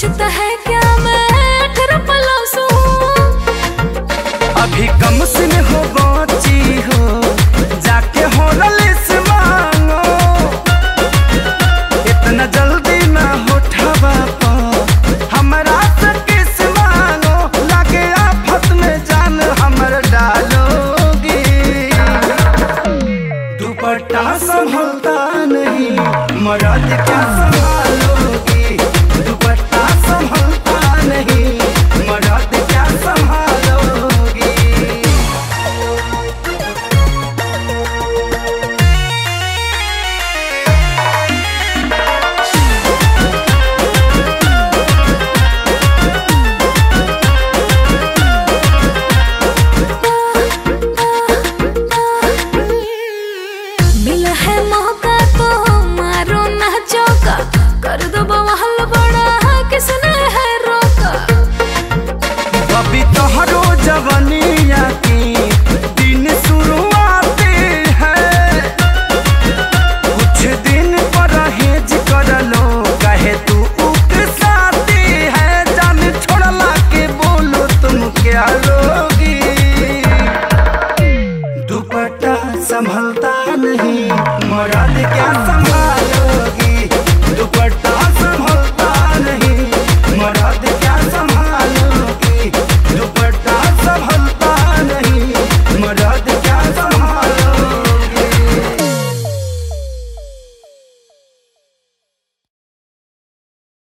सोचता है क्या मैं तेरा पलासू। अभी कम सिन हो बची हो, जाके हो रलिस मांगो। इतना जल्दी ना हो ठवा पा, हमरा से किस मांगो। लागे आफत में जान हमर डालोगी। दुपट्टा संभलता नहीं, मर्द क्या संभालोगी। दुपट्टा संभलता नहीं, मर्द क्या संभालोगी। मिला है मौका तो मारो ना चौका, कर दो बवाल बड़ा किसने है रोका। अभी तोहरो जवानिया की दिन शुरुआत है। कुछ दिन परहेज कर लो, कहे तू उकसाती है। जान छोड़ला के बोलो तुम क्या लोगी। दुपट्टा संभलता नहीं, मर्द क्या